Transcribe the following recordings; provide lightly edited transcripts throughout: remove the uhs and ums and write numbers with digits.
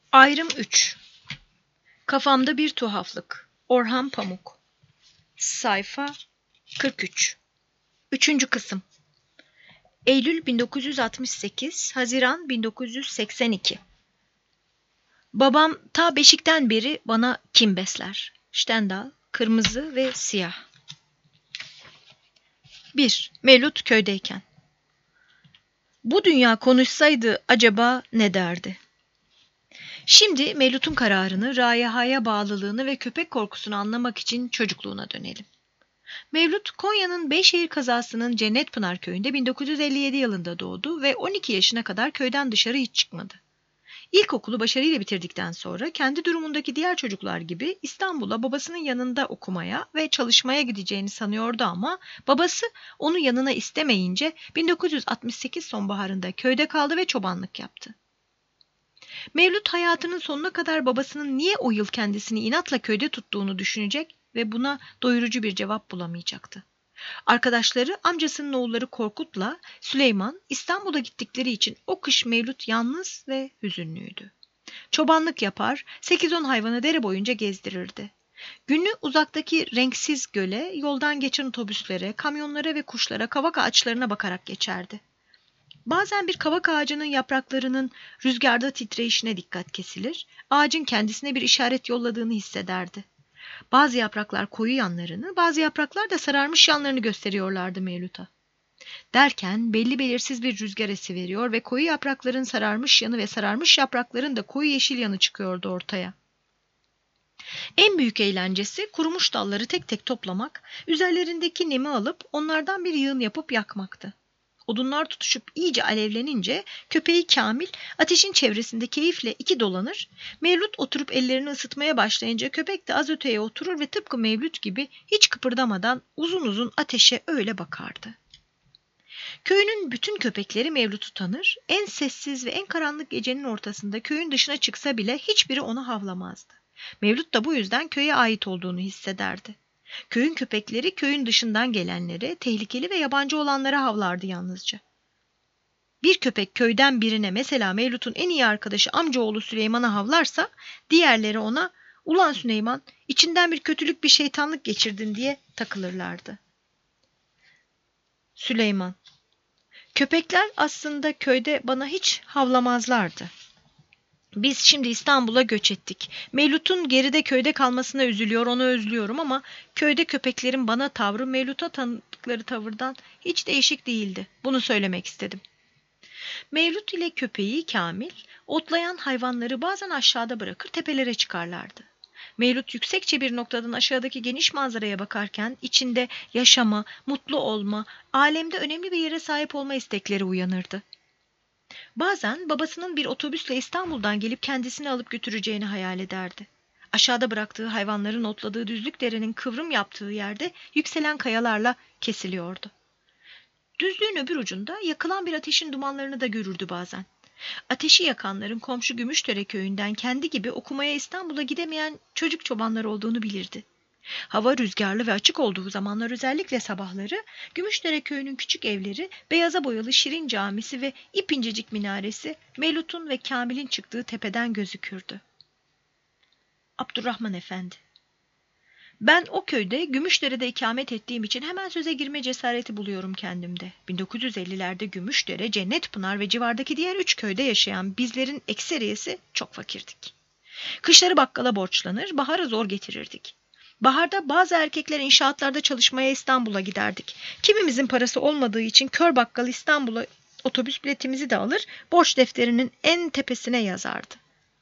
Ayrım 3. Kafamda bir tuhaflık. Orhan Pamuk. Sayfa 43. 3. kısım. Eylül 1968, Haziran 1982. Babam ta beşikten beri bana kin besler. Stendhal, kırmızı ve siyah. 1. Mevlüt köydeyken. Bu dünya konuşsaydı acaba ne derdi? Şimdi Mevlüt'ün kararını, Rayiha'ya bağlılığını ve köpek korkusunu anlamak için çocukluğuna dönelim. Mevlüt, Konya'nın Beyşehir kazasının Cennetpınar köyünde 1957 yılında doğdu ve 12 yaşına kadar köyden dışarı hiç çıkmadı. İlkokulu başarıyla bitirdikten sonra kendi durumundaki diğer çocuklar gibi İstanbul'a babasının yanında okumaya ve çalışmaya gideceğini sanıyordu ama babası onu yanına istemeyince 1968 sonbaharında köyde kaldı ve çobanlık yaptı. Mevlüt hayatının sonuna kadar babasının niye o yıl kendisini inatla köyde tuttuğunu düşünecek ve buna doyurucu bir cevap bulamayacaktı. Arkadaşları amcasının oğulları Korkut'la Süleyman İstanbul'a gittikleri için o kış Mevlüt yalnız ve hüzünlüydü. Çobanlık yapar, 8-10 hayvanı dere boyunca gezdirirdi. Günü uzaktaki renksiz göle, yoldan geçen otobüslere, kamyonlara ve kuşlara, kavak ağaçlarına bakarak geçerdi. Bazen bir kavak ağacının yapraklarının rüzgarda titreyişine dikkat kesilir, ağacın kendisine bir işaret yolladığını hissederdi. Bazı yapraklar koyu yanlarını, bazı yapraklar da sararmış yanlarını gösteriyorlardı Mevlüt'a. Derken belli belirsiz bir rüzgar esiveriyor ve koyu yaprakların sararmış yanı ve sararmış yaprakların da koyu yeşil yanı çıkıyordu ortaya. En büyük eğlencesi kurumuş dalları tek tek toplamak, üzerlerindeki nemi alıp onlardan bir yığın yapıp yakmaktı. Odunlar tutuşup iyice alevlenince köpeği Kamil ateşin çevresinde keyifle iki dolanır, Mevlüt oturup ellerini ısıtmaya başlayınca köpek de az öteye oturur ve tıpkı Mevlüt gibi hiç kıpırdamadan uzun uzun ateşe öyle bakardı. Köyünün bütün köpekleri Mevlüt'ü tanır, en sessiz ve en karanlık gecenin ortasında köyün dışına çıksa bile hiçbiri onu havlamazdı. Mevlüt da bu yüzden köye ait olduğunu hissederdi. Köyün köpekleri köyün dışından gelenlere, tehlikeli ve yabancı olanlara havlardı yalnızca. Bir köpek köyden birine, mesela Mevlüt'ün en iyi arkadaşı amcaoğlu Süleyman'a havlarsa, diğerleri ona "Ulan Süleyman, içinden bir kötülük, bir şeytanlık geçirdin" diye takılırlardı. Süleyman: köpekler aslında köyde bana hiç havlamazlardı. Biz şimdi İstanbul'a göç ettik. Mevlüt'ün geride köyde kalmasına üzülüyor, onu özlüyorum ama köyde köpeklerin bana tavrı Mevlüt'a tanıdıkları tavırdan hiç değişik değildi. Bunu söylemek istedim. Mevlüt ile köpeği Kamil otlayan hayvanları bazen aşağıda bırakır tepelere çıkarlardı. Mevlüt yüksekçe bir noktadan aşağıdaki geniş manzaraya bakarken içinde yaşama, mutlu olma, alemde önemli bir yere sahip olma istekleri uyanırdı. Bazen babasının bir otobüsle İstanbul'dan gelip kendisini alıp götüreceğini hayal ederdi. Aşağıda bıraktığı hayvanların otladığı düzlük derenin kıvrım yaptığı yerde yükselen kayalarla kesiliyordu. Düzlüğün öbür ucunda yakılan bir ateşin dumanlarını da görürdü bazen. Ateşi yakanların komşu Gümüşdere köyünden kendi gibi okumaya İstanbul'a gidemeyen çocuk çobanlar olduğunu bilirdi. Hava rüzgarlı ve açık olduğu zamanlar, özellikle sabahları, Gümüşdere köyünün küçük evleri, beyaza boyalı şirin camisi ve ipincecik minaresi Mevlüt'ün ve Kamil'in çıktığı tepeden gözükürdü. Abdurrahman Efendi: ben o köyde Gümüşdere'de ikamet ettiğim için hemen söze girme cesareti buluyorum kendimde. 1950'lerde Gümüşdere, Cennetpınar ve civardaki diğer 3 köyde yaşayan bizlerin ekseriyesi çok fakirdik. Kışları bakkala borçlanır, baharı zor getirirdik. Baharda bazı erkekler inşaatlarda çalışmaya İstanbul'a giderdik. Kimimizin parası olmadığı için kör bakkal İstanbul'a otobüs biletimizi de alır, borç defterinin en tepesine yazardı.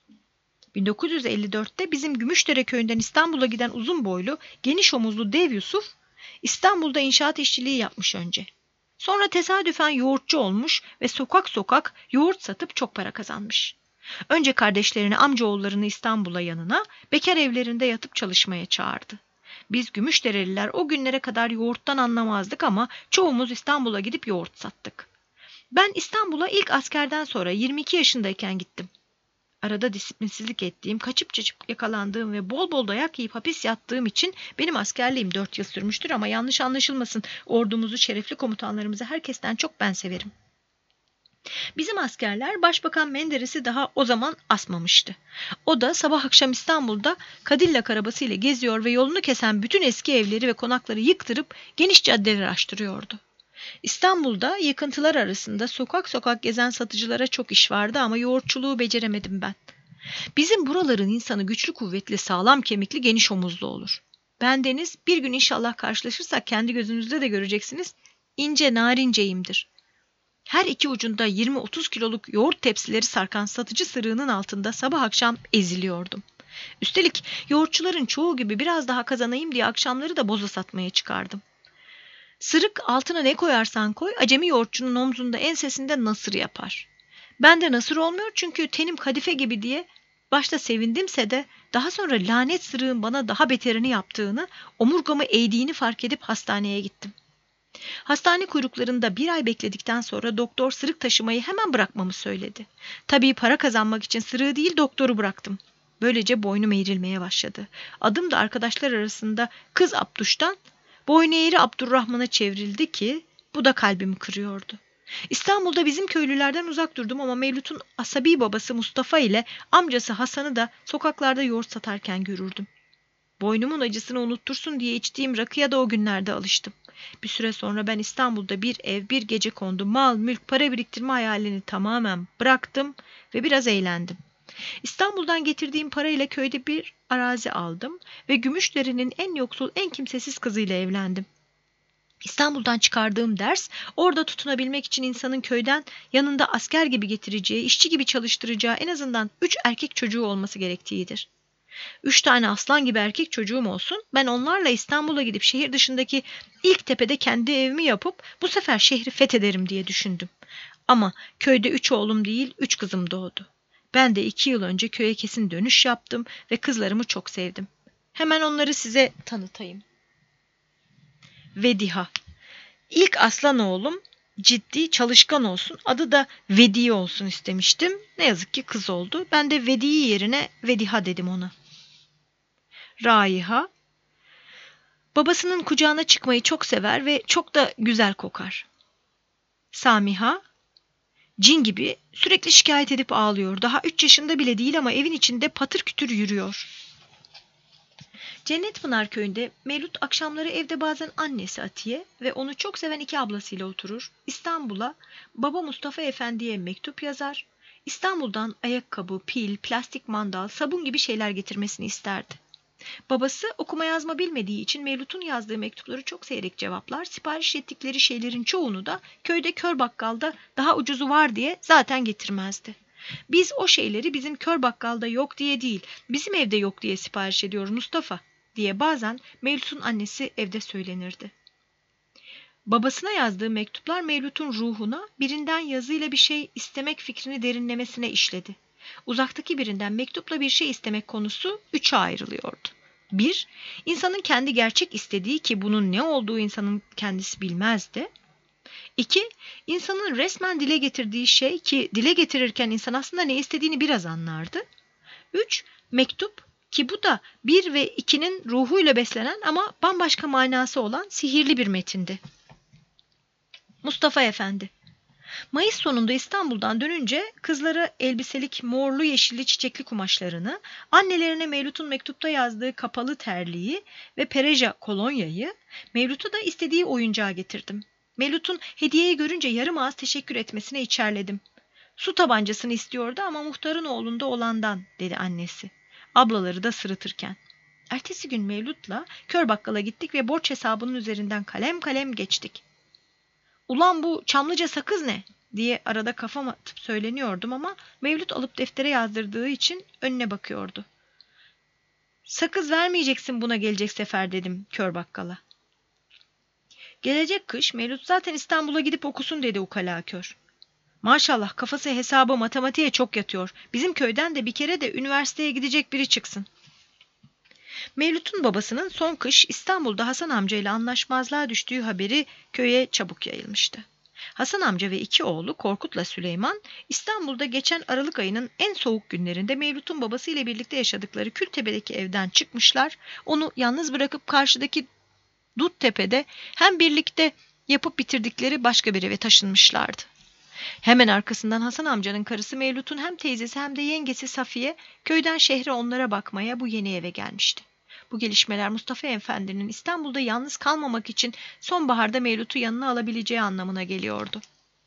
1954'te bizim Gümüşdere köyünden İstanbul'a giden uzun boylu, geniş omuzlu dev Yusuf, İstanbul'da inşaat işçiliği yapmış önce. Sonra tesadüfen yoğurtçu olmuş ve sokak sokak yoğurt satıp çok para kazanmış. Önce kardeşlerini, amcaoğullarını İstanbul'a yanına, bekar evlerinde yatıp çalışmaya çağırdı. Biz Gümüşdereliler o günlere kadar yoğurttan anlamazdık ama çoğumuz İstanbul'a gidip yoğurt sattık. Ben İstanbul'a ilk askerden sonra 22 yaşındayken gittim. Arada disiplinsizlik ettiğim, kaçıp yakalandığım ve bol bol dayak yiyip hapis yattığım için benim askerliğim 4 yıl sürmüştür ama yanlış anlaşılmasın, ordumuzu, şerefli komutanlarımızı herkesten çok ben severim. Bizim askerler Başbakan Menderes'i daha o zaman asmamıştı. O da sabah akşam İstanbul'da Cadillac arabasıyla geziyor ve yolunu kesen bütün eski evleri ve konakları yıktırıp geniş caddeler açtırıyordu. İstanbul'da yıkıntılar arasında sokak sokak gezen satıcılara çok iş vardı ama yoğurtçuluğu beceremedim ben. Bizim buraların insanı güçlü, kuvvetli, sağlam kemikli, geniş omuzlu olur. Bendeniz bir gün inşallah karşılaşırsak kendi gözünüzde de göreceksiniz. İnce narinceyimdir. Her iki ucunda 20-30 kiloluk yoğurt tepsileri sarkan satıcı sırığının altında sabah akşam eziliyordum. Üstelik yoğurtçuların çoğu gibi biraz daha kazanayım diye akşamları da boza satmaya çıkardım. Sırık altına ne koyarsan koy, acemi yoğurtçunun omzunda, ensesinde nasır yapar. Ben de nasır olmuyor çünkü tenim kadife gibi diye başta sevindimse de daha sonra lanet sırığın bana daha beterini yaptığını, omurgamı eğdiğini fark edip hastaneye gittim. Hastane kuyruklarında bir ay bekledikten sonra doktor sırık taşımayı hemen bırakmamı söyledi. Tabii para kazanmak için sırığı değil doktoru bıraktım. Böylece boynum eğrilmeye başladı. Adım da arkadaşlar arasında Kız Abduş'tan boynu eğri Abdurrahman'a çevrildi ki bu da kalbimi kırıyordu. İstanbul'da bizim köylülerden uzak durdum ama Mevlüt'ün asabi babası Mustafa ile amcası Hasan'ı da sokaklarda yoğurt satarken görürdüm. Boynumun acısını unuttursun diye içtiğim rakıya da o günlerde alıştım. Bir süre sonra ben İstanbul'da bir ev, bir gecekondu, mal, mülk, para biriktirme hayalini tamamen bıraktım ve biraz eğlendim. İstanbul'dan getirdiğim parayla köyde bir arazi aldım ve Gümüşdere'nin en yoksul, en kimsesiz kızıyla evlendim. İstanbul'dan çıkardığım ders, orada tutunabilmek için insanın köyden yanında asker gibi getireceği, işçi gibi çalıştıracağı en azından 3 erkek çocuğu olması gerektiğidir. 3 tane aslan gibi erkek çocuğum olsun, ben onlarla İstanbul'a gidip şehir dışındaki ilk tepede kendi evimi yapıp bu sefer şehri fethederim diye düşündüm. Ama köyde 3 oğlum değil 3 kızım doğdu. Ben de 2 yıl önce köye kesin dönüş yaptım ve kızlarımı çok sevdim. Hemen onları size tanıtayım. Vediha. İlk aslan oğlum ciddi, çalışkan olsun, adı da Vediye olsun istemiştim. Ne yazık ki kız oldu. Ben de Vediye yerine Vediha dedim ona. Raiha. Babasının kucağına çıkmayı çok sever ve çok da güzel kokar. Samiha. Cin gibi sürekli şikayet edip ağlıyor. Daha 3 yaşında bile değil ama evin içinde patır kütür yürüyor. Cennetpınar köyünde Mevlüt akşamları evde bazen annesi Atiye ve onu çok seven 2 ablasıyla oturur. İstanbul'a baba Mustafa Efendi'ye mektup yazar. İstanbul'dan ayakkabı, pil, plastik mandal, sabun gibi şeyler getirmesini isterdi. Babası okuma yazma bilmediği için Mevlüt'ün yazdığı mektupları çok seyrek cevaplar, sipariş ettikleri şeylerin çoğunu da köyde kör bakkalda daha ucuzu var diye zaten getirmezdi. Biz o şeyleri bizim kör bakkalda yok diye değil, bizim evde yok diye sipariş ediyoruz Mustafa diye bazen Mevlüt'ün annesi evde söylenirdi. Babasına yazdığı mektuplar Mevlüt'ün ruhuna birinden yazıyla bir şey istemek fikrini derinlemesine işledi. Uzaktaki birinden mektupla bir şey istemek konusu 3'e ayrılıyordu. 1. İnsanın kendi gerçek istediği ki bunun ne olduğu insanın kendisi bilmezdi. 2. İnsanın resmen dile getirdiği şey ki dile getirirken insan aslında ne istediğini biraz anlardı. 3. Mektup ki bu da 1 ve 2'nin ruhuyla beslenen ama bambaşka manası olan sihirli bir metindi. Mustafa Efendi. Mayıs sonunda İstanbul'dan dönünce kızlara elbiselik morlu yeşilli çiçekli kumaşlarını, annelerine Mevlüt'ün mektupta yazdığı kapalı terliği ve pereja kolonyayı, Mevlüt'ü da istediği oyuncağı getirdim. Mevlüt'ün hediyeyi görünce yarım ağız teşekkür etmesine içerledim. Su tabancasını istiyordu ama muhtarın oğlunda olandan dedi annesi. Ablaları da sırıtırken. Ertesi gün Mevlüt'la kör bakkala gittik ve borç hesabının üzerinden kalem kalem geçtik. Ulan bu Çamlıca sakız ne? Diye arada kafam atıp söyleniyordum ama Mevlüt alıp deftere yazdırdığı için önüne bakıyordu. Sakız vermeyeceksin buna gelecek sefer dedim kör bakkala. Gelecek kış Mevlüt zaten İstanbul'a gidip okusun dedi ukala kör. Maşallah kafası hesabı matematiğe çok yatıyor. Bizim köyden de bir kere de üniversiteye gidecek biri çıksın. Mevlüt'ün babasının son kış İstanbul'da Hasan amcayla anlaşmazlığa düştüğü haberi köye çabuk yayılmıştı. Hasan amca ve 2 oğlu Korkut'la Süleyman İstanbul'da geçen Aralık ayının en soğuk günlerinde Mevlüt'ün babasıyla birlikte yaşadıkları Kültepe'deki evden çıkmışlar. Onu yalnız bırakıp karşıdaki Duttepe'de hem birlikte yapıp bitirdikleri başka bir eve taşınmışlardı. Hemen arkasından Hasan amcanın karısı Mevlüt'ün hem teyzesi hem de yengesi Safiye köyden şehre onlara bakmaya bu yeni eve gelmişti. Bu gelişmeler Mustafa Efendi'nin İstanbul'da yalnız kalmamak için sonbaharda Mevlüt'ü yanına alabileceği anlamına geliyordu.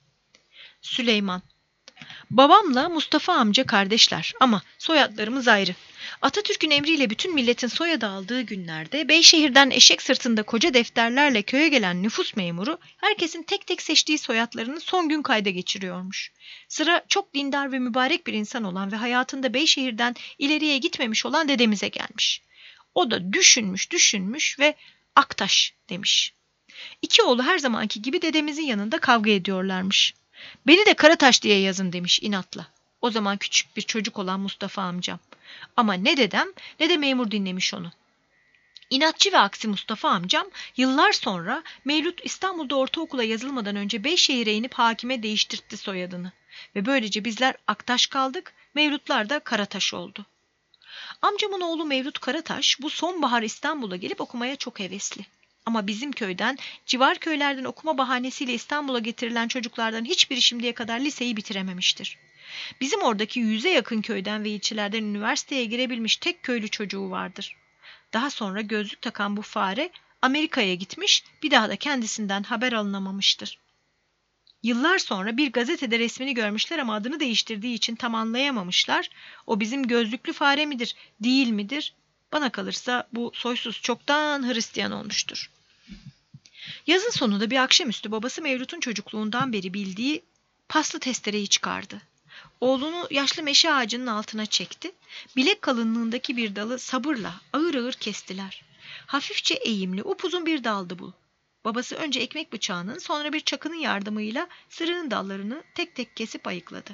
Süleyman. Babamla Mustafa amca kardeşler ama soyadlarımız ayrı. Atatürk'ün emriyle bütün milletin soyadı aldığı günlerde Beyşehir'den eşek sırtında koca defterlerle köye gelen nüfus memuru herkesin tek tek seçtiği soyadlarını son gün kayda geçiriyormuş. Sıra çok dindar ve mübarek bir insan olan ve hayatında Beyşehir'den ileriye gitmemiş olan dedemize gelmiş. O da düşünmüş ve Aktaş demiş. İki oğlu her zamanki gibi dedemizin yanında kavga ediyorlarmış. Beni de Karataş diye yazın demiş inatla. O zaman küçük bir çocuk olan Mustafa amcam. Ama ne dedem ne de memur dinlemiş onu. İnatçı ve aksi Mustafa amcam yıllar sonra Mevlüt İstanbul'da ortaokula yazılmadan önce Beyşehir'e inip hakime değiştirtti soyadını. Ve böylece bizler Aktaş kaldık, Mevlütler de Karataş oldu. Amcamın oğlu Mevlüt Karataş bu sonbahar İstanbul'a gelip okumaya çok hevesli. Ama bizim köyden, civar köylerden okuma bahanesiyle İstanbul'a getirilen çocuklardan hiçbiri şimdiye kadar liseyi bitirememiştir. Bizim oradaki 100'e yakın köyden ve ilçelerden üniversiteye girebilmiş tek köylü çocuğu vardır. Daha sonra gözlük takan bu fare Amerika'ya gitmiş, bir daha da kendisinden haber alınamamıştır. Yıllar sonra bir gazetede resmini görmüşler ama adını değiştirdiği için tam anlayamamışlar. O bizim gözlüklü fare midir, değil midir? Bana kalırsa bu soysuz çoktan Hristiyan olmuştur. Yazın sonunda bir akşamüstü babası Mevlüt'ün çocukluğundan beri bildiği paslı testereyi çıkardı. Oğlunu yaşlı meşe ağacının altına çekti. Bilek kalınlığındaki bir dalı sabırla ağır ağır kestiler. Hafifçe eğimli, upuzun bir daldı bu. Babası önce ekmek bıçağının, sonra bir çakının yardımıyla sırığın dallarını tek tek kesip ayıkladı.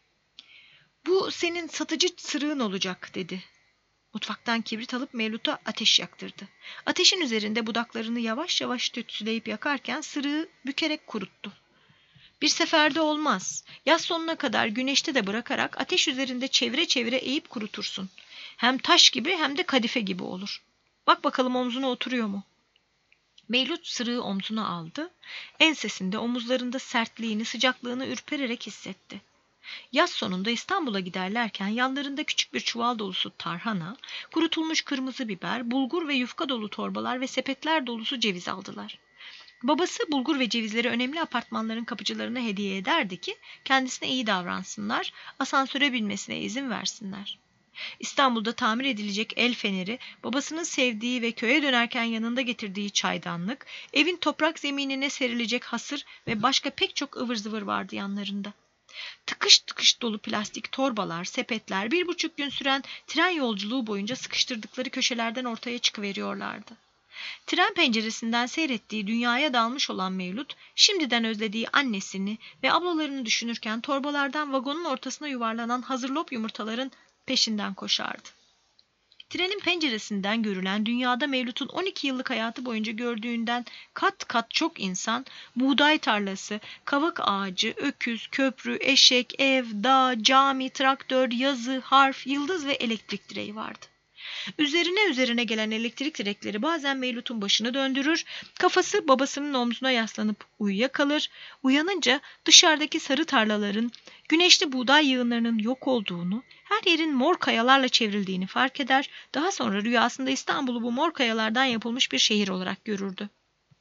"Bu senin satıcı sırığın olacak," dedi. Mutfaktan kibrit alıp Mevlüt'a ateş yaktırdı. Ateşin üzerinde budaklarını yavaş yavaş tütsüleyip yakarken sırığı bükerek kuruttu. "Bir seferde olmaz. Yaz sonuna kadar güneşte de bırakarak ateş üzerinde çevire çevire eğip kurutursun. Hem taş gibi hem de kadife gibi olur. Bak bakalım omzuna oturuyor mu?" Mevlüt sırığı omzuna aldı. Ensesinde, omuzlarında sertliğini, sıcaklığını ürpererek hissetti. Yaz sonunda İstanbul'a giderlerken yanlarında küçük bir çuval dolusu tarhana, kurutulmuş kırmızı biber, bulgur ve yufka dolu torbalar ve sepetler dolusu ceviz aldılar. Babası bulgur ve cevizleri önemli apartmanların kapıcılarına hediye ederdi ki kendisine iyi davransınlar, asansöre binmesine izin versinler. İstanbul'da tamir edilecek el feneri, babasının sevdiği ve köye dönerken yanında getirdiği çaydanlık, evin toprak zeminine serilecek hasır ve başka pek çok ıvır zıvır vardı yanlarında. Tıkış tıkış dolu plastik torbalar, sepetler 1,5 gün süren tren yolculuğu boyunca sıkıştırdıkları köşelerden ortaya çıkıveriyorlardı. Tren penceresinden seyrettiği dünyaya dalmış olan Mevlüt, şimdiden özlediği annesini ve ablalarını düşünürken torbalardan vagonun ortasına yuvarlanan hazır lop yumurtaların peşinden koşardı. Trenin penceresinden görülen dünyada Mevlüt'ün 12 yıllık hayatı boyunca gördüğünden kat kat çok insan, buğday tarlası, kavak ağacı, öküz, köprü, eşek, ev, dağ, cami, traktör, yazı, harf, yıldız ve elektrik direği vardı. Üzerine gelen elektrik direkleri bazen Mevlüt'ün başını döndürür, kafası babasının omzuna yaslanıp uyuyakalır, uyanınca dışarıdaki sarı tarlaların, güneşli buğday yığınlarının yok olduğunu, her yerin mor kayalarla çevrildiğini fark eder, daha sonra rüyasında İstanbul'u bu mor kayalardan yapılmış bir şehir olarak görürdü.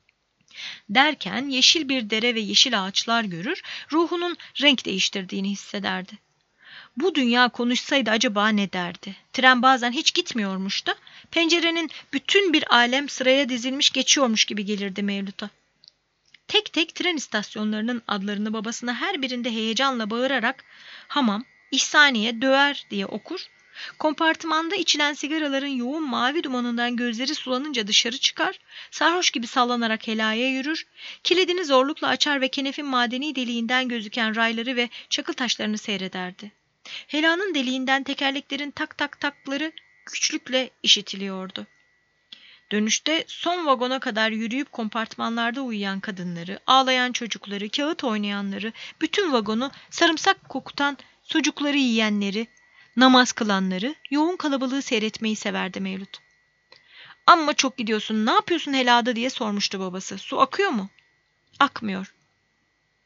Derken yeşil bir dere ve yeşil ağaçlar görür, ruhunun renk değiştirdiğini hissederdi. Bu dünya konuşsaydı acaba ne derdi? Tren bazen hiç gitmiyormuş da pencerenin bütün bir alem sıraya dizilmiş geçiyormuş gibi gelirdi Mevlüt'a. Tek tek tren istasyonlarının adlarını babasına her birinde heyecanla bağırarak Hamam, İhsaniye, Döğer diye okur. Kompartımanda içilen sigaraların yoğun mavi dumanından gözleri sulanınca dışarı çıkar, sarhoş gibi sallanarak helaya yürür, kilidini zorlukla açar ve kenefin madeni deliğinden gözüken rayları ve çakıl taşlarını seyrederdi. Helanın deliğinden tekerleklerin tak tak takları güçlükle işitiliyordu. Dönüşte son vagona kadar yürüyüp kompartmanlarda uyuyan kadınları, ağlayan çocukları, kağıt oynayanları, bütün vagonu sarımsak kokutan sucukları yiyenleri, namaz kılanları, yoğun kalabalığı seyretmeyi severdi Mevlüt. "Amma çok gidiyorsun, ne yapıyorsun helada?" diye sormuştu babası. "Su akıyor mu?" "Akmıyor."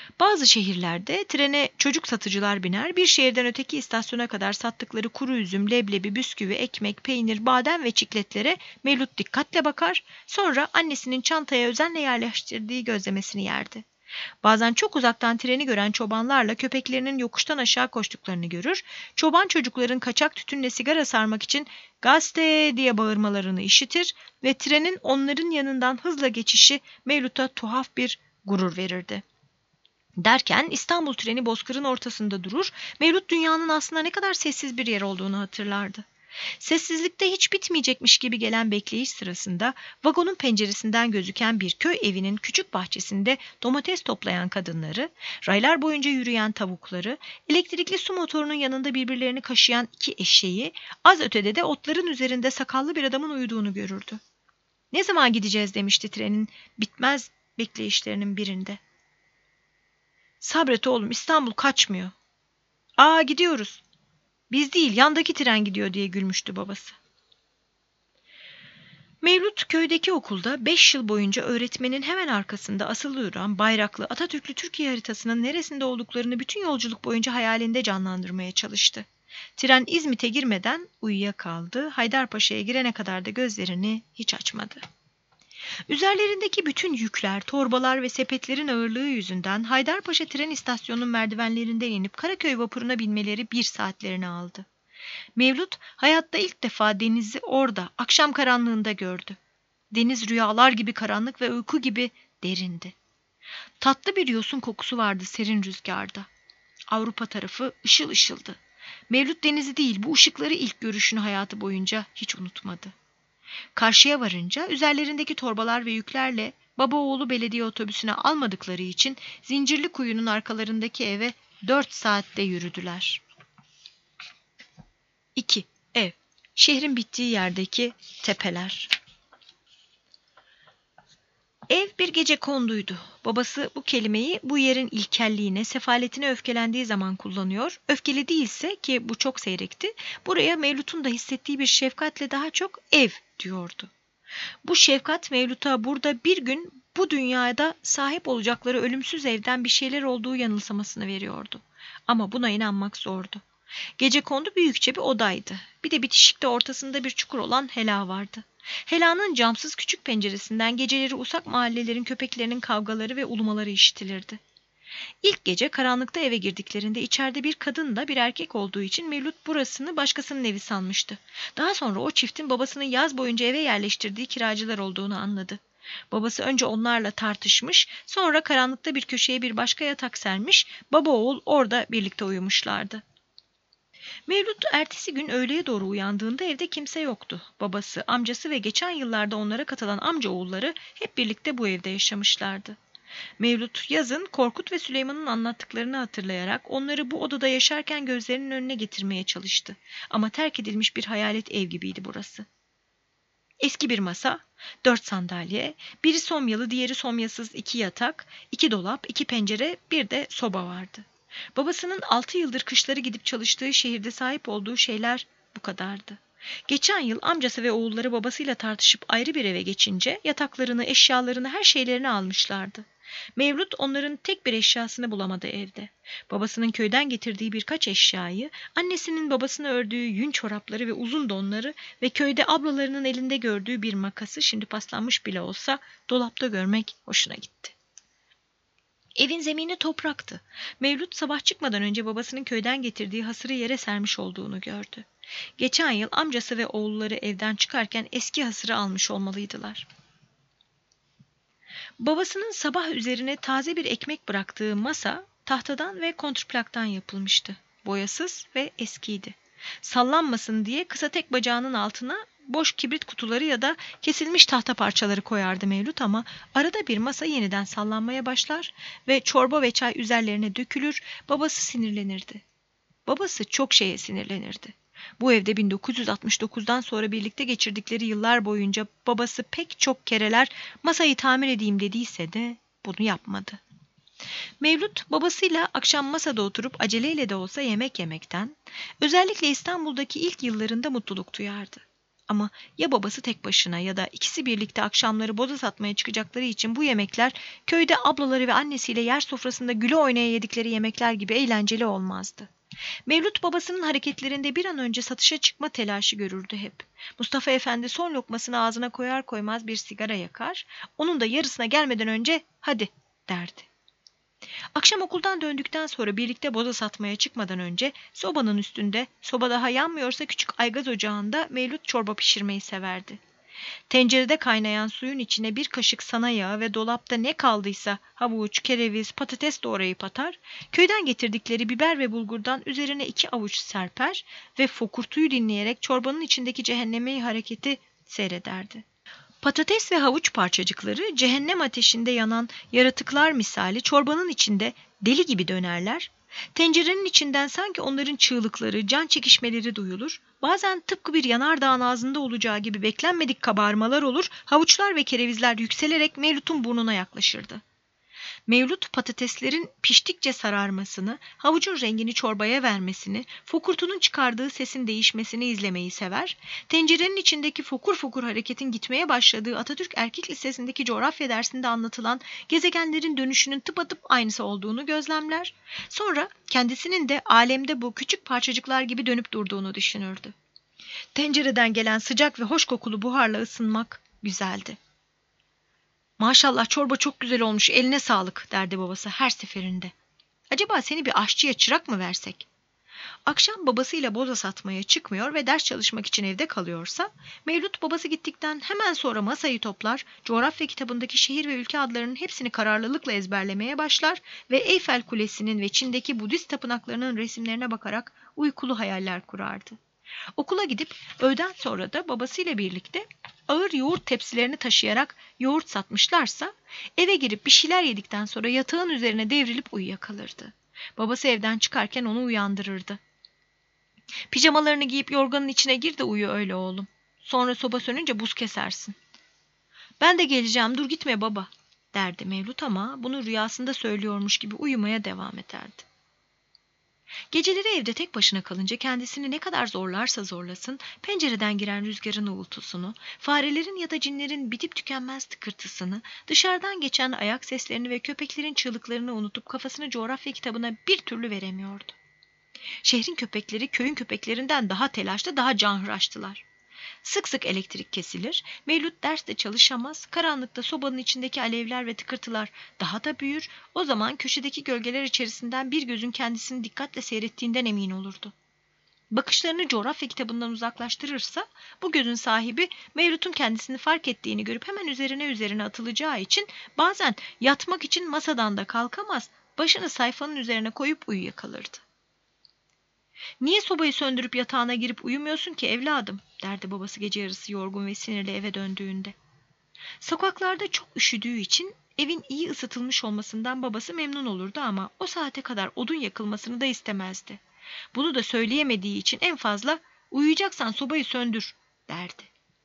Bazı şehirlerde trene çocuk satıcılar biner, bir şehirden öteki istasyona kadar sattıkları kuru üzüm, leblebi, bisküvi, ekmek, peynir, badem ve çikletlere Mevlüt dikkatle bakar, sonra annesinin çantaya özenle yerleştirdiği gözlemesini yerdi. Bazen çok uzaktan treni gören çobanlarla köpeklerinin yokuştan aşağı koştuklarını görür, çoban çocukların kaçak tütünle sigara sarmak için "Gazete!" diye bağırmalarını işitir ve trenin onların yanından hızla geçişi Mevlüt'a tuhaf bir gurur verirdi. Derken İstanbul treni bozkırın ortasında durur, Mevlüt dünyanın aslında ne kadar sessiz bir yer olduğunu hatırlardı. Sessizlikte hiç bitmeyecekmiş gibi gelen bekleyiş sırasında vagonun penceresinden gözüken bir köy evinin küçük bahçesinde domates toplayan kadınları, raylar boyunca yürüyen tavukları, elektrikli su motorunun yanında birbirlerini kaşıyan iki eşeği, az ötede de otların üzerinde sakallı bir adamın uyuduğunu görürdü. "Ne zaman gideceğiz?" demişti trenin bitmez bekleyişlerinin birinde. "Sabret oğlum, İstanbul kaçmıyor." "Aa, gidiyoruz." "Biz değil, yandaki tren gidiyor," diye gülmüştü babası. Mevlüt köydeki okulda 5 yıl boyunca öğretmenin hemen arkasında asılı duran bayraklı Atatürklü Türkiye haritasının neresinde olduklarını bütün yolculuk boyunca hayalinde canlandırmaya çalıştı. Tren İzmit'e girmeden uyuyakaldı, Haydarpaşa'ya girene kadar da gözlerini hiç açmadı. Üzerlerindeki bütün yükler, torbalar ve sepetlerin ağırlığı yüzünden Haydarpaşa tren istasyonunun merdivenlerinden inip Karaköy vapuruna binmeleri 1 saatlerini aldı. Mevlüt hayatta ilk defa denizi orada, akşam karanlığında gördü. Deniz rüyalar gibi karanlık ve uyku gibi derindi. Tatlı bir yosun kokusu vardı serin rüzgarda. Avrupa tarafı ışıl ışıldı. Mevlüt denizi değil, bu ışıkları ilk görüşünü hayatı boyunca hiç unutmadı. Karşıya varınca üzerlerindeki torbalar ve yüklerle baba oğlu belediye otobüsüne almadıkları için Zincirlikuyu'nun arkalarındaki eve 4 saatte yürüdüler. 2. Ev. Şehrin bittiği yerdeki tepeler. Ev bir gece konduydu. Babası bu kelimeyi bu yerin ilkelliğine, sefaletine öfkelendiği zaman kullanıyor. Öfkeli değilse, ki bu çok seyrekti, buraya Mevlüt'ün da hissettiği bir şefkatle daha çok ev diyordu. Bu şefkat Mevlüt'a burada bir gün bu dünyada sahip olacakları ölümsüz evden bir şeyler olduğu yanılsamasını veriyordu. Ama buna inanmak zordu. Gecekondu büyükçe bir odaydı. Bir de bitişikte ortasında bir çukur olan hela vardı. Helanın camsız küçük penceresinden geceleri uzak mahallelerin köpeklerinin kavgaları ve ulumaları işitilirdi. İlk gece karanlıkta eve girdiklerinde içeride bir kadınla bir erkek olduğu için Mevlüt burasını başkasının evi sanmıştı. Daha sonra o çiftin babasının yaz boyunca eve yerleştirdiği kiracılar olduğunu anladı. Babası önce onlarla tartışmış, sonra karanlıkta bir köşeye bir başka yatak sermiş, baba oğul orada birlikte uyumuşlardı. Mevlüt ertesi gün öğleye doğru uyandığında evde kimse yoktu. Babası, amcası ve geçen yıllarda onlara katılan amca oğulları hep birlikte bu evde yaşamışlardı. Mevlüt yazın Korkut ve Süleyman'ın anlattıklarını hatırlayarak onları bu odada yaşarken gözlerinin önüne getirmeye çalıştı. Ama terk edilmiş bir hayalet ev gibiydi burası. Eski bir masa, 4 sandalye, biri somyalı diğeri somyasız 2 yatak, 2 dolap, 2 pencere, bir de soba vardı. Babasının 6 yıldır kışları gidip çalıştığı şehirde sahip olduğu şeyler bu kadardı. Geçen yıl amcası ve oğulları babasıyla tartışıp ayrı bir eve geçince yataklarını, eşyalarını, her şeylerini almışlardı. Mevlüt onların tek bir eşyasını bulamadı evde. Babasının köyden getirdiği birkaç eşyayı, annesinin babasına ördüğü yün çorapları ve uzun donları ve köyde ablalarının elinde gördüğü bir makası, şimdi paslanmış bile olsa, dolapta görmek hoşuna gitti. Evin zemini topraktı. Mevlüt sabah çıkmadan önce babasının köyden getirdiği hasırı yere sermiş olduğunu gördü. Geçen yıl amcası ve oğulları evden çıkarken eski hasırı almış olmalıydılar. Babasının sabah üzerine taze bir ekmek bıraktığı masa tahtadan ve kontrplaktan yapılmıştı. Boyasız ve eskiydi. Sallanmasın diye kısa tek bacağının altına boş kibrit kutuları ya da kesilmiş tahta parçaları koyardı Mevlüt, ama arada bir masa yeniden sallanmaya başlar ve çorba ve çay üzerlerine dökülür, babası sinirlenirdi. Babası çok şeye sinirlenirdi. Bu evde 1969'dan sonra birlikte geçirdikleri yıllar boyunca babası pek çok kereler masayı tamir edeyim dediyse de bunu yapmadı. Mevlüt babasıyla akşam masada oturup aceleyle de olsa yemek yemekten, özellikle İstanbul'daki ilk yıllarında mutluluk duyardı. Ama ya babası tek başına ya da ikisi birlikte akşamları boza satmaya çıkacakları için bu yemekler köyde ablaları ve annesiyle yer sofrasında güle oynaya yedikleri yemekler gibi eğlenceli olmazdı. Mevlüt babasının hareketlerinde bir an önce satışa çıkma telaşı görürdü hep. Mustafa Efendi son lokmasını ağzına koyar koymaz bir sigara yakar, onun da yarısına gelmeden önce "Hadi" derdi. Akşam okuldan döndükten sonra birlikte boza satmaya çıkmadan önce sobanın üstünde, soba daha yanmıyorsa küçük aygaz ocağında Mevlüt çorba pişirmeyi severdi. Tencerede kaynayan suyun içine bir kaşık sana yağı ve dolapta ne kaldıysa havuç, kereviz, patates doğrayıp atar, köyden getirdikleri biber ve bulgurdan üzerine 2 avuç serper ve fokurtuyu dinleyerek çorbanın içindeki cehennemi hareketi seyrederdi. Patates ve havuç parçacıkları cehennem ateşinde yanan yaratıklar misali çorbanın içinde deli gibi dönerler. Tencerenin içinden sanki onların çığlıkları, can çekişmeleri duyulur. Bazen tıpkı bir yanardağın ağzında olacağı gibi beklenmedik kabarmalar olur, havuçlar ve kerevizler yükselerek Mevlüt'ün burnuna yaklaşırdı. Mevlüt patateslerin piştikçe sararmasını, havucun rengini çorbaya vermesini, fokurtunun çıkardığı sesin değişmesini izlemeyi sever, tencerenin içindeki fokur fokur hareketin gitmeye başladığı Atatürk Erkek Lisesi'ndeki coğrafya dersinde anlatılan gezegenlerin dönüşünün tıpatıp aynısı olduğunu gözlemler, sonra kendisinin de alemde bu küçük parçacıklar gibi dönüp durduğunu düşünürdü. Tencereden gelen sıcak ve hoş kokulu buharla ısınmak güzeldi. "Maşallah çorba çok güzel olmuş, eline sağlık" derdi babası her seferinde. "Acaba seni bir aşçıya çırak mı versek?" Akşam babasıyla boza satmaya çıkmıyor ve ders çalışmak için evde kalıyorsa, Mevlüt babası gittikten hemen sonra masayı toplar, coğrafya kitabındaki şehir ve ülke adlarının hepsini kararlılıkla ezberlemeye başlar ve Eyfel Kulesi'nin ve Çin'deki Budist tapınaklarının resimlerine bakarak uykulu hayaller kurardı. Okula gidip öğleden sonra da babasıyla birlikte ağır yoğurt tepsilerini taşıyarak yoğurt satmışlarsa eve girip bir şeyler yedikten sonra yatağın üzerine devrilip uyuyakalırdı. Babası evden çıkarken onu uyandırırdı. "Pijamalarını giyip yorganın içine gir de uyu öyle oğlum. Sonra soba sönünce buz kesersin." "Ben de geleceğim, dur gitme baba" derdi Mevlüt ama bunu rüyasında söylüyormuş gibi uyumaya devam ederdi. Geceleri evde tek başına kalınca kendisini ne kadar zorlarsa zorlasın, pencereden giren rüzgarın uğultusunu, farelerin ya da cinlerin bitip tükenmez tıkırtısını, dışarıdan geçen ayak seslerini ve köpeklerin çığlıklarını unutup kafasını coğrafya kitabına bir türlü veremiyordu. Şehrin köpekleri köyün köpeklerinden daha telaşlı, daha canhıraştılar. Sık sık elektrik kesilir, Mevlüt derste çalışamaz, karanlıkta sobanın içindeki alevler ve tıkırtılar daha da büyür, o zaman köşedeki gölgeler içerisinden bir gözün kendisini dikkatle seyrettiğinden emin olurdu. Bakışlarını coğrafya kitabından uzaklaştırırsa, bu gözün sahibi Mevlüt'ün kendisini fark ettiğini görüp hemen üzerine atılacağı için bazen yatmak için masadan da kalkamaz, başını sayfanın üzerine koyup uyuyakalırdı. "Niye sobayı söndürüp yatağına girip uyumuyorsun ki evladım?" derdi babası gece yarısı yorgun ve sinirli eve döndüğünde. Sokaklarda çok üşüdüğü için evin iyi ısıtılmış olmasından babası memnun olurdu ama o saate kadar odun yakılmasını da istemezdi. Bunu da söyleyemediği için en fazla "Uyuyacaksan sobayı söndür" derdi.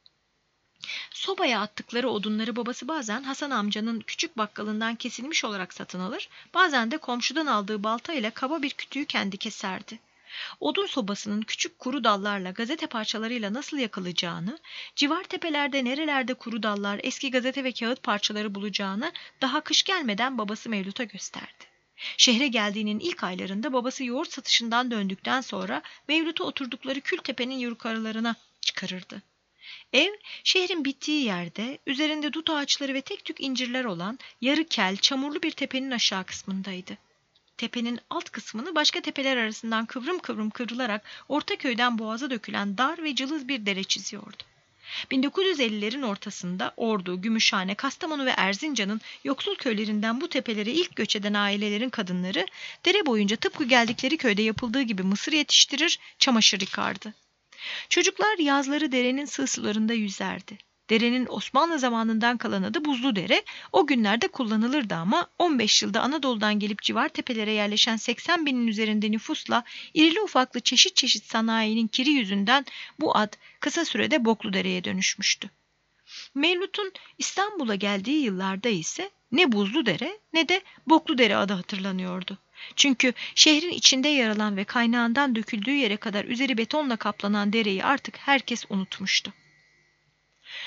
Sobaya attıkları odunları babası bazen Hasan amcanın küçük bakkalından kesilmiş olarak satın alır, bazen de komşudan aldığı baltayla kaba bir kütüğü kendi keserdi. Odun sobasının küçük kuru dallarla, gazete parçalarıyla nasıl yakılacağını, civar tepelerde nerelerde kuru dallar, eski gazete ve kağıt parçaları bulacağını daha kış gelmeden babası Mevlüt'a gösterdi. Şehre geldiğinin ilk aylarında babası yoğurt satışından döndükten sonra Mevlüt'ü oturdukları Kültepe'nin yukarılarına çıkarırdı. Ev, şehrin bittiği yerde, üzerinde dut ağaçları ve tek tük incirler olan yarı kel, çamurlu bir tepenin aşağı kısmındaydı. Tepenin alt kısmını başka tepeler arasından kıvrım kıvrım kıvrılarak Ortaköy'den Boğaz'a dökülen dar ve cılız bir dere çiziyordu. 1950'lerin ortasında Ordu, Gümüşhane, Kastamonu ve Erzincan'ın yoksul köylerinden bu tepelere ilk göç eden ailelerin kadınları dere boyunca tıpkı geldikleri köyde yapıldığı gibi mısır yetiştirir, çamaşır yıkardı. Çocuklar yazları derenin sığ sularında yüzerdi. Derenin Osmanlı zamanından kalan adı Buzludere, o günlerde kullanılırdı ama 15 yılda Anadolu'dan gelip civar tepelere yerleşen 80 binin üzerinde nüfusla irili ufaklı çeşit çeşit sanayinin kiri yüzünden bu ad kısa sürede Bokludere'ye dönüşmüştü. Mevlüt'ün İstanbul'a geldiği yıllarda ise ne Buzludere ne de Bokludere adı hatırlanıyordu. Çünkü şehrin içinde yer alan ve kaynağından döküldüğü yere kadar üzeri betonla kaplanan dereyi artık herkes unutmuştu.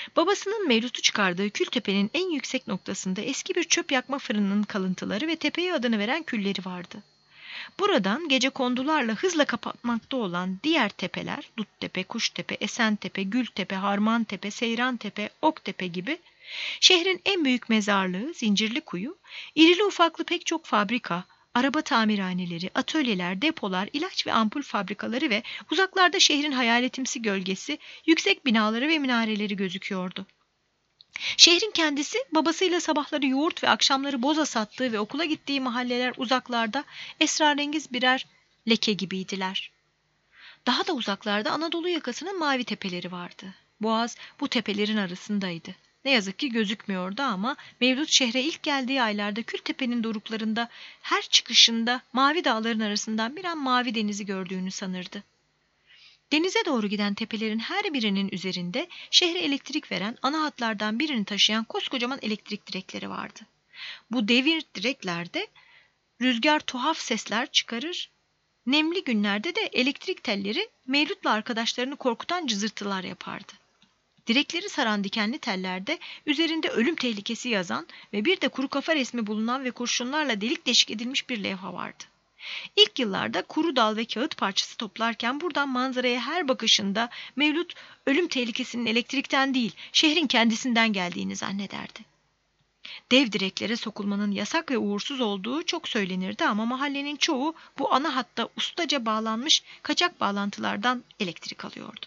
Babasının Mevlüt'ü çıkardığı Kültepe'nin en yüksek noktasında eski bir çöp yakma fırınının kalıntıları ve tepeye adını veren külleri vardı. Buradan gecekondularla hızla kapatmakta olan diğer tepeler, Duttepe, Kuştepe, Esentepe, Gültepe, Harmantepe, Seyrantepe, Oktepe gibi, şehrin en büyük mezarlığı Zincirlikuyu, irili ufaklı pek çok fabrika, araba tamirhaneleri, atölyeler, depolar, ilaç ve ampul fabrikaları ve uzaklarda şehrin hayaletimsi gölgesi, yüksek binaları ve minareleri gözüküyordu. Şehrin kendisi babasıyla sabahları yoğurt ve akşamları boza sattığı ve okula gittiği mahalleler uzaklarda esrarengiz birer leke gibiydiler. Daha da uzaklarda Anadolu yakasının mavi tepeleri vardı. Boğaz bu tepelerin arasındaydı. Ne yazık ki gözükmüyordu ama Mevlüt şehre ilk geldiği aylarda Kültepe'nin doruklarında her çıkışında mavi dağların arasından bir an mavi denizi gördüğünü sanırdı. Denize doğru giden tepelerin her birinin üzerinde şehre elektrik veren ana hatlardan birini taşıyan koskocaman elektrik direkleri vardı. Bu devir direklerde rüzgar tuhaf sesler çıkarır, nemli günlerde de elektrik telleri Mevlüt'le arkadaşlarını korkutan cızırtılar yapardı. Direkleri saran dikenli tellerde üzerinde ölüm tehlikesi yazan ve bir de kuru kafa resmi bulunan ve kurşunlarla delik deşik edilmiş bir levha vardı. İlk yıllarda kuru dal ve kağıt parçası toplarken buradan manzaraya her bakışında Mevlüt ölüm tehlikesinin elektrikten değil şehrin kendisinden geldiğini zannederdi. Dev direklere sokulmanın yasak ve uğursuz olduğu çok söylenirdi ama mahallenin çoğu bu ana hatta ustaca bağlanmış kaçak bağlantılardan elektrik alıyordu.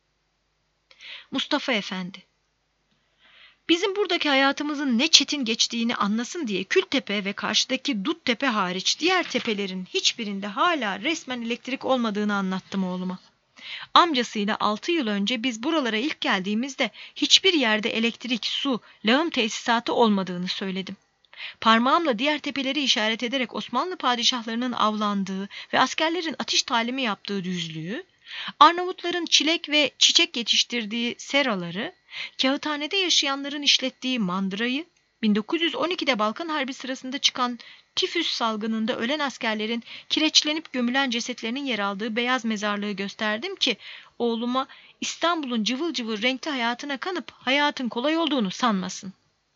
Mustafa Efendi. Bizim buradaki hayatımızın ne çetin geçtiğini anlasın diye Kültepe ve karşıdaki Duttepe hariç diğer tepelerin hiçbirinde hala resmen elektrik olmadığını anlattım oğluma. Amcasıyla 6 yıl önce biz buralara ilk geldiğimizde hiçbir yerde elektrik, su, lağım tesisatı olmadığını söyledim. Parmağımla diğer tepeleri işaret ederek Osmanlı padişahlarının avlandığı ve askerlerin atış talimi yaptığı düzlüğü, Arnavutların çilek ve çiçek yetiştirdiği seraları, kağıthanede yaşayanların işlettiği mandırayı, 1912'de Balkan Harbi sırasında çıkan tifüs salgınında ölen askerlerin kireçlenip gömülen cesetlerinin yer aldığı beyaz mezarlığı gösterdim ki oğluma İstanbul'un cıvıl cıvıl renkli hayatına kanıp hayatın kolay olduğunu sanmasın.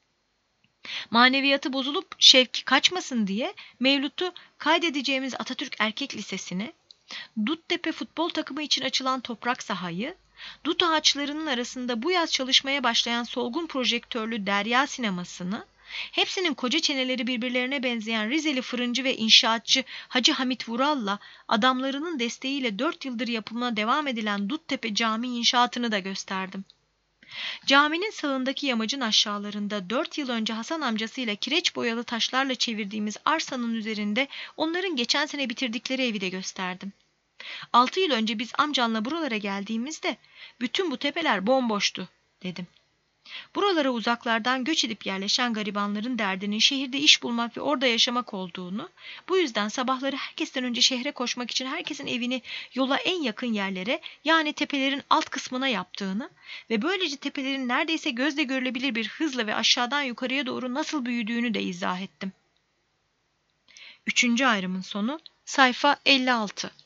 Maneviyatı bozulup şevki kaçmasın diye Mevlüt'ü kaydedeceğimiz Atatürk Erkek Lisesi'ne, Duttepe futbol takımı için açılan toprak sahayı, dut ağaçlarının arasında bu yaz çalışmaya başlayan solgun projektörlü Derya sinemasını, hepsinin koca çeneleri birbirlerine benzeyen Rizeli fırıncı ve inşaatçı Hacı Hamit Vural'la adamlarının desteğiyle 4 yıldır yapımına devam edilen Duttepe Camii inşaatını da gösterdim. Caminin sağındaki yamacın aşağılarında 4 yıl önce Hasan amcasıyla kireç boyalı taşlarla çevirdiğimiz arsanın üzerinde onların geçen sene bitirdikleri evi de gösterdim. 6 yıl önce biz amcanla buralara geldiğimizde bütün bu tepeler bomboştu dedim. Buralara uzaklardan göç edip yerleşen garibanların derdinin şehirde iş bulmak ve orada yaşamak olduğunu, bu yüzden sabahları herkesten önce şehre koşmak için herkesin evini yola en yakın yerlere, yani tepelerin alt kısmına yaptığını ve böylece tepelerin neredeyse gözle görülebilir bir hızla ve aşağıdan yukarıya doğru nasıl büyüdüğünü de izah ettim. 3. ayrımın sonu, sayfa 56.